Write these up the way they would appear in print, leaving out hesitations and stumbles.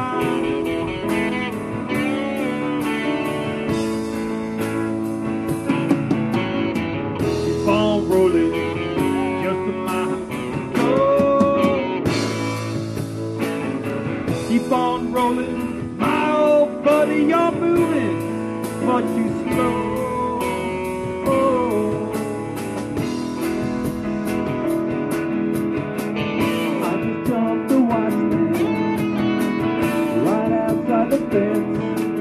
Keep on rolling, just a mile to go. Keep on rolling, my old buddy, you're moving much too slow. The fence,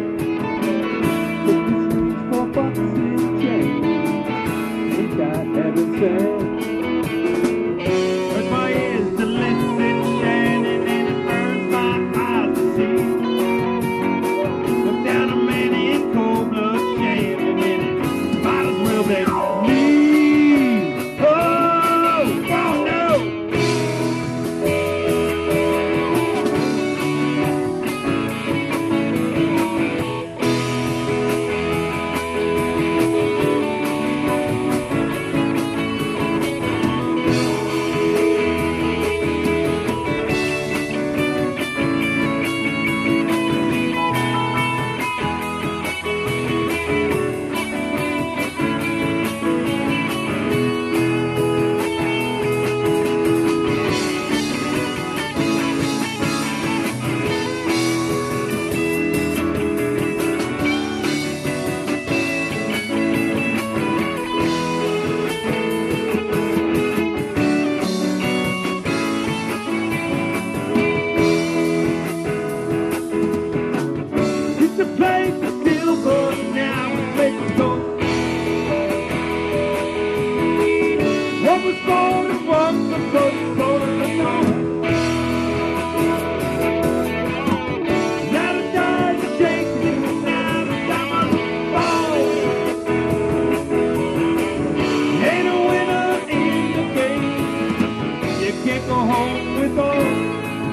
took the streets for bucks and change. Ain't got heaven sent. Hurts my ears to listen, Shannon, and it burns my eyes to see. Look down a man in cold blood, Shannon, and it might as well be me. Oh, oh no! What was born and what was born and gone. Now the dice are shaking, now the diamonds fall. Ain't a winner in the game. You can't go home with all.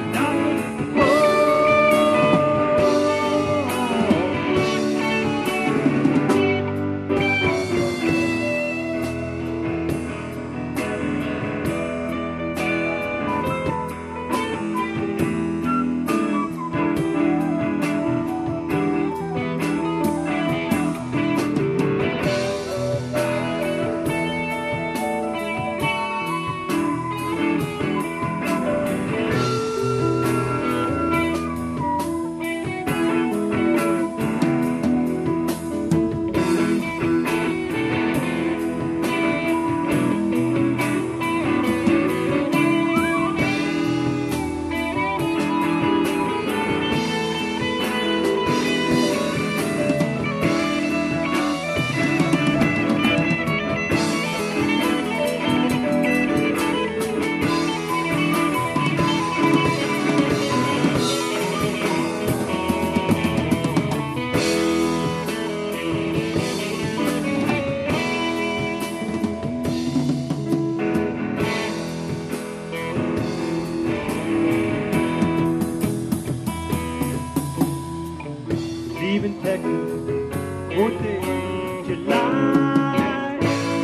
Leaving Texas, 4th of July.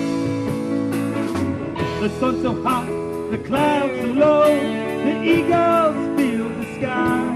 The sun's so hot, the clouds are low, the eagles fill the sky.